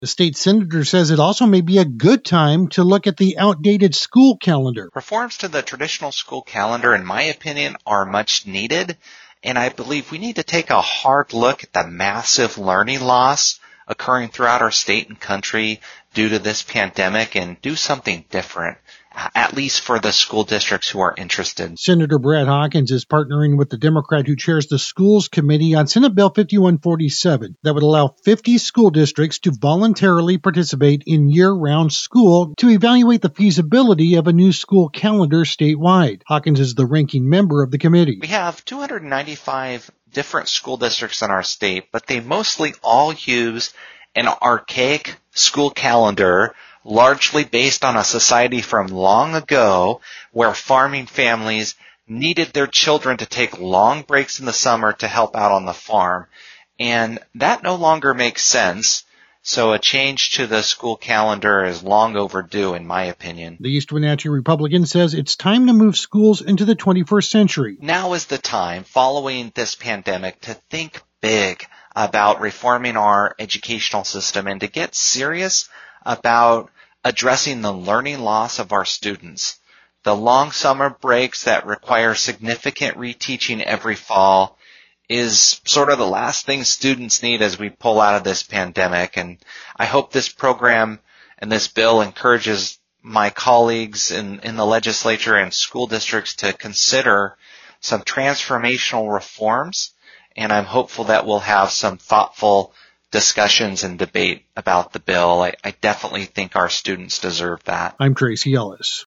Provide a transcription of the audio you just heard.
The state senator says it also may be a good time to look at the outdated school calendar. Reforms to the traditional school calendar, in my opinion, are much needed, and I believe we need to take a hard look at the massive learning loss occurring throughout our state and country due to this pandemic and do something different, at least for the school districts who are interested. Senator Brad Hawkins is partnering with the Democrat who chairs the Schools Committee on Senate Bill 5147 that would allow 50 school districts to voluntarily participate in year-round school to evaluate the feasibility of a new school calendar statewide. Hawkins is the ranking member of the committee. We have 295 different school districts in our state, but they mostly all use an archaic school calendar, largely based on a society from long ago where farming families needed their children to take long breaks in the summer to help out on the farm. And that no longer makes sense. So a change to the school calendar is long overdue, in my opinion. The East Wenatchee Republican says it's time to move schools into the 21st century. Now is the time, following this pandemic, to think big about reforming our educational system and to get serious about addressing the learning loss of our students. The long summer breaks that require significant reteaching every fall is sort of the last thing students need as we pull out of this pandemic. And I hope this program and this bill encourages my colleagues in the legislature and school districts to consider some transformational reforms. And I'm hopeful that we'll have some thoughtful discussions and debate about the bill. I definitely think our students deserve that. I'm Tracy Ellis.